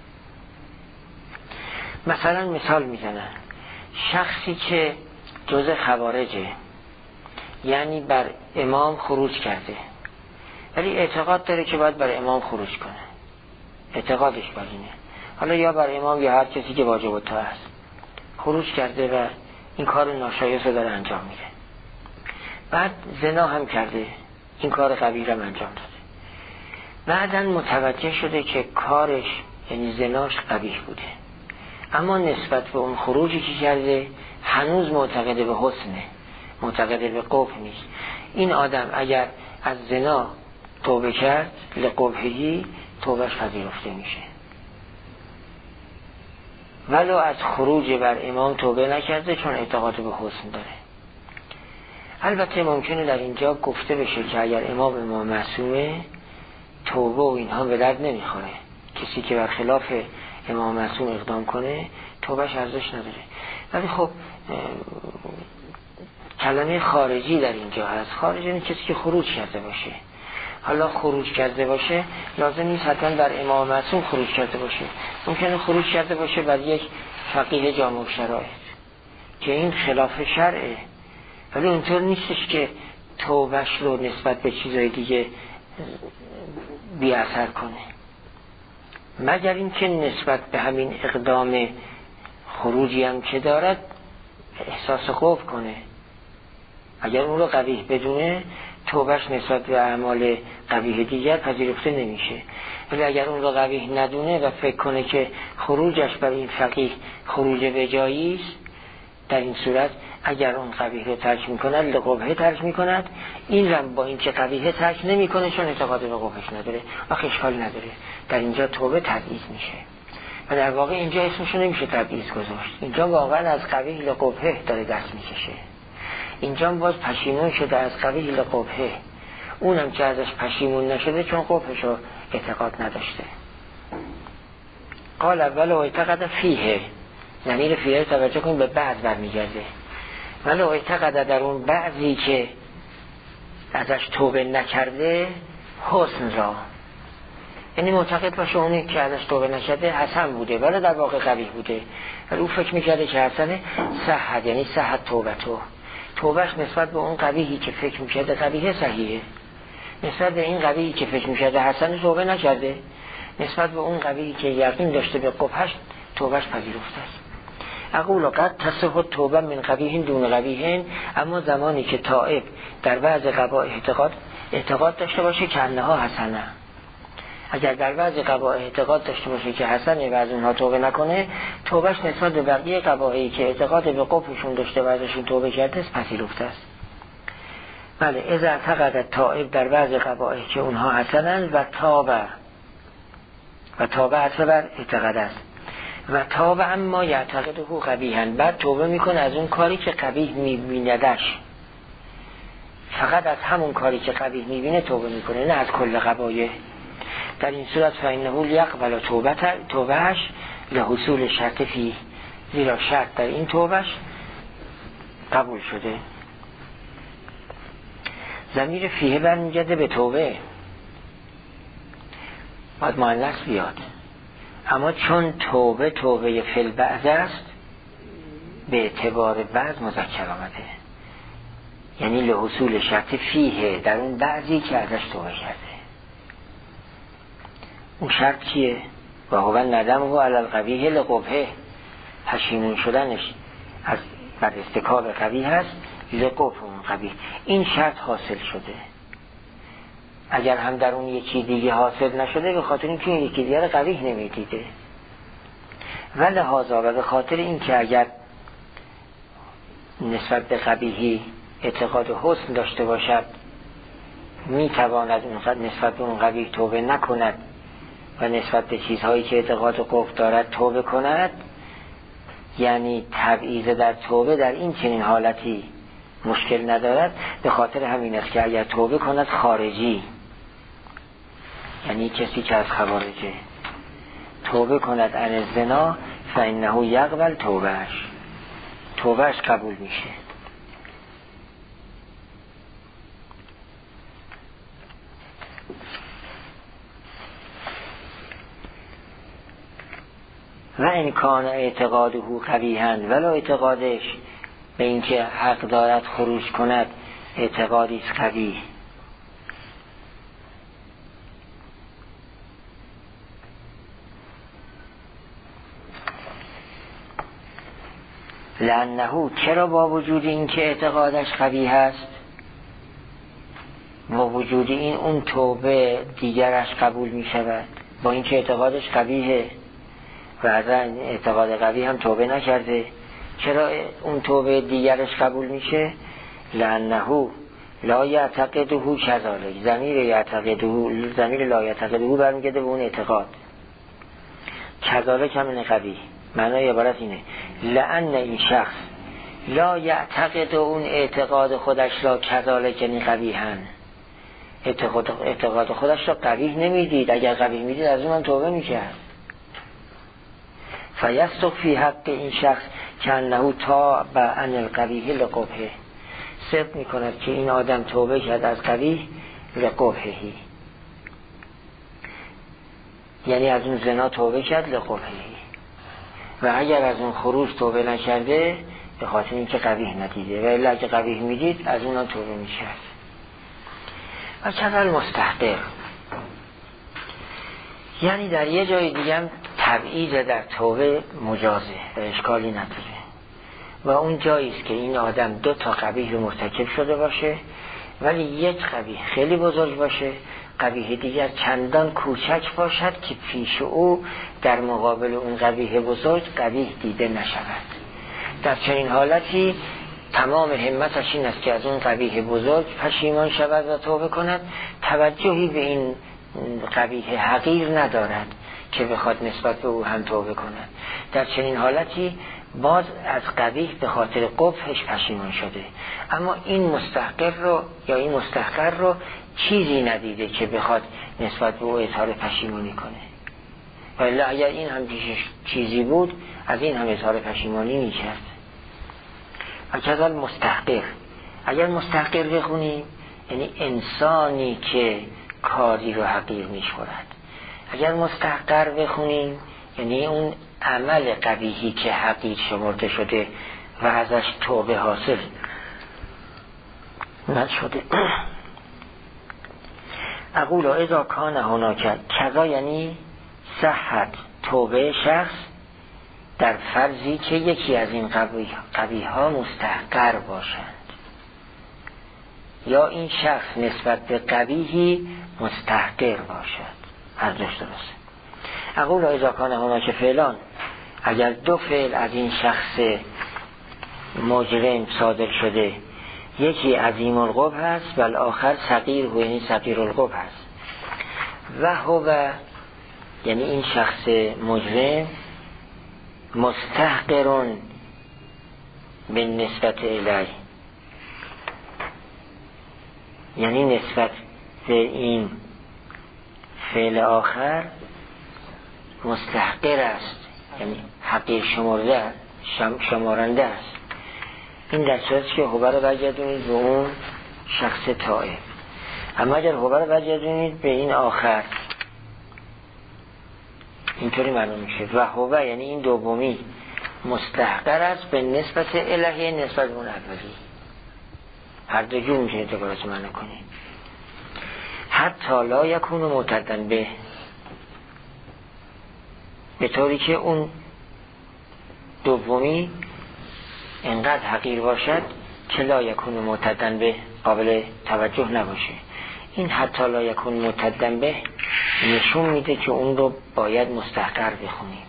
مثلا مثال میزنن، شخصی که جز خوارجه، یعنی بر امام خروج کرده ولی اعتقاد داره که باید بر امام خروج کنه، اعتقادش بر اینه، حالا یا بر امام یا هر کسی که واجب الطاعه است خروج کرده و این کار ناشایست رو داره انجام میده، بعد زنا هم کرده، این کار قبیح رو انجام داده، بعدن متوجه شده که کارش یعنی زناش قبیح بوده، اما نسبت به اون خروجی که کرده هنوز معتقد به حسنه، معتقد به قبح نیست. این آدم اگر از زنا توبه کرد لقبحی توبهش پذیرفته میشه، ولو از خروج بر امام توبه نکرده چون اعتقاد به حسن داره. البته ممکنه در اینجا گفته بشه که اگر امام امام معصومه توبه و اینها به درد نمیخوره، کسی که بر خلاف امام معصوم اقدام کنه توبهش ارزش نداره. ولی خب کلمه خارجی در اینجا هست، خارجی یعنی کسی که خروج کرده باشه. حالا خروج کرده باشه لازم نیست حتما بر امام معصوم خروج کرده باشه، ممکنه خروج کرده باشه بر یک فقیه جامع شرایط که این خلاف شرعه، ولی اونطور نیستش که توبهش رو نسبت به چیزای دیگه بی اثر کنه، مگر اینکه نسبت به همین اقدام خروجی هم که دارد احساس خوف کنه. اگر اون رو قبیح بدونه توبهش نسبت به اعمال قبیح دیگر پذیرفته نمیشه. ولی اگر اون رو قبیح ندونه و فکر کنه که خروجش بر این فقیه خروج به جایی است، در این صورت اگر اون قبیح رو ترک میکند لقبه ترک میکند، این رم با این که قبیه ترک نمیکنه چون اعتقاد به قبهش نداره و اشکال نداره. در اینجا توبه تبعیض میشه و در واقع اینجا اسمشو نمیشه تبعیض گذاشت. اینجا واقعا از قبیح لقبه داره دست میکشه. اینجا باز پشیمون شده از قبیح لقبه، اونم که ازش پشیمون نشده چون قبهش رو اعتقاد نداشته. قال اول اعتقاد فیه، ضمیر فیه توجه کنید به بعد برمیگرده. ولو اعتقد در اون بعضی که ازش توبه نکرده حسن را، یعنی معتقد باشه اونی که ازش توبه نکرده حسن بوده ولی در واقع قبیح بوده، ولی او فکر میکرده که حسنه، صحت یعنی صحت توبه تو توبهش نسبت به اون قبیحی که فکر میکرده قبیحه صحیحه، نسبت به این قبیحی که فکر میکرده حسن توبه نکرده، نسبت به اون قبیحی که یقین داشته به قبحش توبهش پذیرفته است. اقول قد تصح توبه من قبیح دون قبیح، اما زمانی که تائب در بعض قبائح اعتقاد اعتقاد داشته باشه که انها حسنه، اگر در بعض قبائح اعتقاد داشته باشه که حسنه و از اونها توبه نکنه، توبهش نسبت به بقیه قبائحی که اعتقاد به قبحشون داشته و ازشون توبه کرده است پذیرفته است. بله، اذا اعتقد تائب در بعض قبائح که اونها حسنن و تابه و تابه اصلا بر اعتقاد است و تابه اما یعتقده قبیحاً، بعد توبه میکنه از اون کاری که قبیح میبیندش، فقط از همون کاری که قبیح میبینه توبه میکنه، نه از کل قبایح. در این صورت فإنه یقبل توبت توبهش لحصول شرط فیه، زیرا شرط در این توبهش قبول شده. ضمیر فیه برمیگرده به توبه، باید مؤنث بیاد، اما چون توبه توبه فی البعض است به اعتبار بعض مذکر آمده، یعنی لحصول شرط فیه در اون بعضی که ازش توبه کرده. اون شرط چیه؟ و هو ندم و علی القبیح لقبه، پشیمون شدنش از بر ارتکاب قبیح هست لقبه اون قبیح. این شرط حاصل شده، اگر هم در اون یکی دیگه حاصل نشده به خاطر اینکه این یکی دیگه قبیح نمیدیده. و لحاظا و به خاطر اینکه اگر نسبت به قبیحی اعتقاد حسن داشته باشد میتواند اون نسبت به اون قبیح توبه نکند و نسبت به چیزهایی که اعتقاد قبح دارد توبه کند، یعنی تبعیض در توبه در این چنین حالتی مشکل ندارد. به خاطر همین است که اگر توبه کند خارجی، یعنی کسی که از خوارجه توبه کند عن الزنا فإنه یقبل توبهش، توبهش قبول میشه. و این کان اعتقاده قبیحاً، ولا اعتقادش به اینکه حق دارد خروج کند اعتقادی است قبیح، لأنه چرا با وجود این که اعتقادش قبیح است، با وجود این اون توبه دیگرش قبول می شود، با این که اعتقادش قبیحه و از اعتقاد قبیح هم توبه نکرده، چرا اون توبه دیگرش قبول میشه؟ لأنه لا یعتقده کذالک، ضمیر یعتقده ضمیر لا یعتقده برمیگرده به اون اعتقاد، کذالک هم قبیح، معنای عبارت اینه لأن این شخص لا یعتقد اون اعتقاد خودش را کذالک یعنی قبیحاً، اعتقاد, اعتقاد خودش را قبیح نمیدید، اگر قبیح میدید از اون هم توبه میکرد. فیستق فی حق این شخص که انه تاب عن القبیح لقبحه، صدق میکند که این آدم توبه کرد از قبیح لقبحهی، یعنی از اون زنا توبه کرد لقبحهی، و اگر از اون خروج توبه نکرده به خاطر اینکه قبیح ندیده، و الا اگه قبیح میدید از اون هم توبه میکرد. و چقدر مستحقر، یعنی در یه جای دیگه هم تبعیض در توبه مجازه و اشکالی نداره، و اون جایی است که این آدم دو تا قبیح رو مرتکب شده باشه ولی یک قبیح خیلی بزرگ باشه، قبیح دیگر چندان کوچک باشد که پیش او در مقابل اون قبیح بزرگ قبیح دیده نشود. در چنین حالتی تمام همتش این است که از اون قبیح بزرگ پشیمان شود و توبه کند، توجهی به این قبیح حقیر ندارد که بخواد نسبت به او هم توبه کند. در چنین حالتی باز از قبیح به خاطر قبحش پشیمان شده، اما این مستحقر رو یا این مستحقر رو چیزی ندیده که بخواد نسبت به او اظهار پشیمانی کنه. ولی اگر این هم پیشش چیزی بود از این هم اظهار پشیمانی میکرد. اگر مستحقر اگر مستحقر بخونیم یعنی انسانی که کاری رو حقیر میشورد. اگر مستحقر بخونیم یعنی اون عمل قبیحی که حقیر شمرده شده و ازش توبه حاصل نشده. اقول اذا کان هناک کذا یعنی صحت توبه شخص در فرضی که یکی از این قبیح ها مستحقر باشند یا این شخص نسبت به قبیحی مستحقر باشد. هر دوش درسته. اقول اذا کان هناک فعلان اگر دو فعل از این شخص مجرم صادر شده، یکی عظیم القبح هست و الاخر صغیر هو یعنی صغیر القبح هست، و هو یعنی این شخص مجرم مستحقرون به نسبت الی یعنی نسبت به این فعل آخر مستحقر است، یعنی حقیر شمرده شم شمارنده است. این در صورتی که هو رو برگردونید به اون شخص تائب. اما اگر هو رو برگردونید به این آخر اینطوری معلوم میشه و هو یعنی این دومی مستحقر است به نسبت الهی نسبت به اون اولی. هر دو جور میشه درست معنی کنید. حتی لا یکون معتدن به به طوری که اون دومی انقدر حقیر باشد که لا یکون معتدن به قابل توجه نباشه. این حتی لا یکون معتدن به نشون میده که اون رو باید مستحقر بخونیم،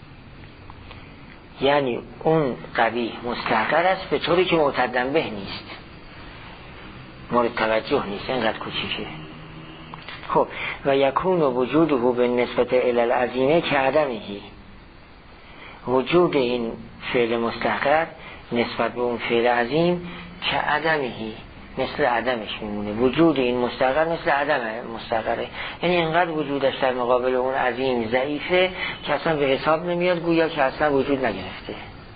یعنی اون قبیح مستحقر است به طوری که معتدن به نیست، مورد توجه نیست، اینقدر کوچیکه. خب و یکون وجوده به نسبت الی العظیمه که عدمهی، وجود این فعل مستحقر نسبت به اون فعل عظیم که عدمهی مثل عدمش میمونه. وجود این مستحقر مثل عدم مستحقره، یعنی اینقدر وجودش در مقابل اون عظیم ضعیفه که اصلا به حساب نمیاد، گویا که اصلا وجود نگرفته.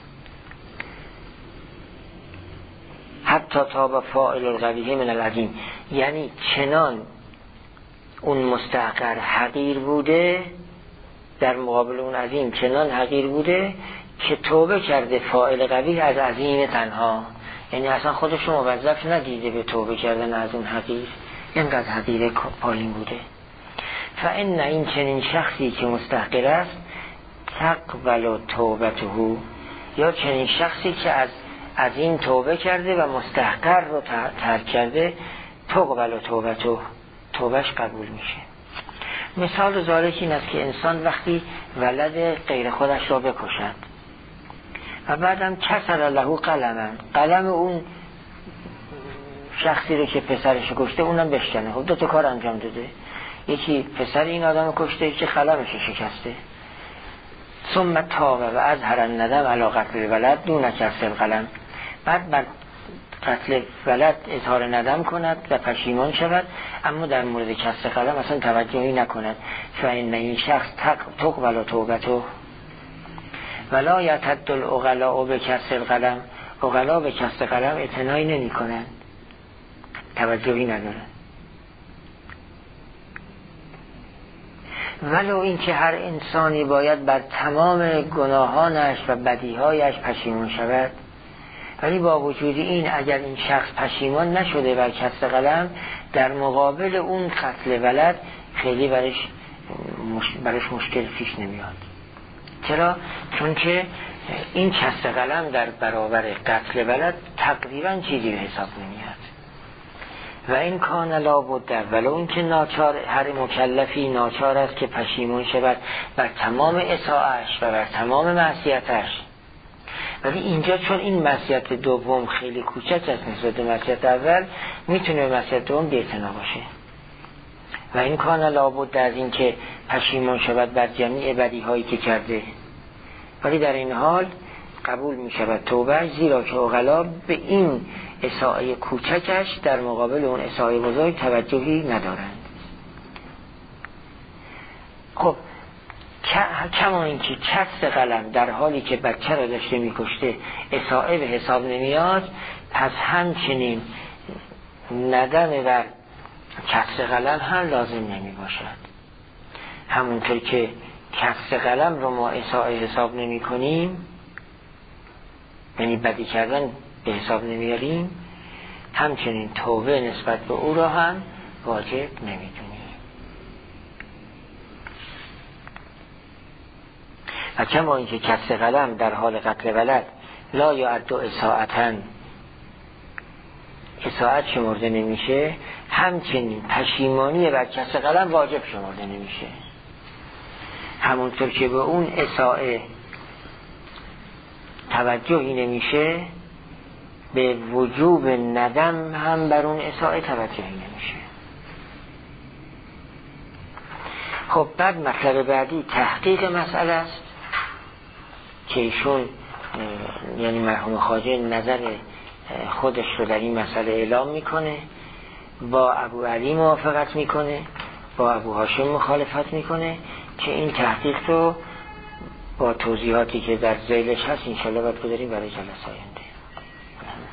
حتی تا به فاعل القبیح من العظیم، یعنی چنان اون مستحقر حقیر بوده در مقابل اون عظیم، چنان حقیر بوده که توبه کرده فاعل قبیح از عظیم تنها، یعنی اصلا خودش رو موظف ندیده به توبه کردن از اون حقیر، اینقدر حقیر پایین بوده. فان این چنین شخصی که مستحقر است تقبل توبته، یا چنین شخصی که از از این توبه کرده و مستحقر رو ترک کرده، تقبل توبته، توبهش قبول میشه. مثال ذالک این است که انسان وقتی ولد غیر خودش را بکشد و بعدم کسر له قلمن، قلم اون شخصی رو که پسرش کشته اونم بشکنه. خب دو تا کار انجام داده، یکی پسر این آدم کشته، یکی قلمش شکسته. ثم تاب و اظهر الندم علی قتل ولد دون کسر القلم، بعد بعد قتل ولد اظهار ندم کند و پشیمان شود، اما در مورد کسر قلم اصلا توجهی نکند. فإن این شخص تقبل توبته ولا یعتد العقلاء به کسر القلم، عقلا به کسر قلم اعتنایی نمی کنند، توجهی ندارند. ولو این که هر انسانی باید بر تمام گناهانش و بدیهایش پشیمان شود، ولی با وجود این اگر این شخص پشیمان نشده بر کسر قلم، در مقابل اون قتل ولد خیلی برش برش مشکل پیش نمیاد. چرا؟ چون که این کسر قلم در برابر قتل ولد تقریبا چیزی به حساب نمیاد. و این کان لا بد، ولو اینکه ناچار، هر مکلفی ناچار است که پشیمون شود بر تمام اساءه‌اش و بر تمام معصیتش. ولی اینجا چون این معصیت دوم خیلی کوچک است نسبت به معصیت اول، میتونه به معصیت دوم بی‌اعتنا باشه. و این کان لا بد از این که پشیمون شود بر جمیع بدیهایی که کرده، ولی در این حال قبول می شود توبه، زیرا که عقلا به این اساءه کوچکش در مقابل اون اساءه بزرگ توجهی ندارند. خب کما اینکه کسر قلم در حالی که بچه را داشته می کشته اساءه به حساب نمیاد، پس همچنین ندم بر کسر قلم هم لازم نمی باشد. همونطور که کسر قلم رو ما اساءه حساب نمی کنیم، یعنی بدی کردن به حساب نمیاریم، همچنین توبه نسبت به او را هم واجب نمیدونیم. و کما اینکه کسر قلم در حال قتل ولد لا یعد اساءة، اساءت شمرده نمیشه، همچنین پشیمانی بر کسر قلم واجب شمرده نمیشه. همونطور که به اون اساءه توجهی نمیشه، به وجوب ندم هم بر اون اساءه توجهی نمیشه. خب بعد مطلب بعدی تحقیق مسئله است که ایشون یعنی مرحوم خواجه نظر خودش رو در این مسئله اعلام میکنه، با ابو علی موافقت میکنه، با ابو هاشم مخالفت میکنه که این تحقیق رو با توضیحاتی که در ذیلش هست انشالله باید بذاریم برای جلسه آینده.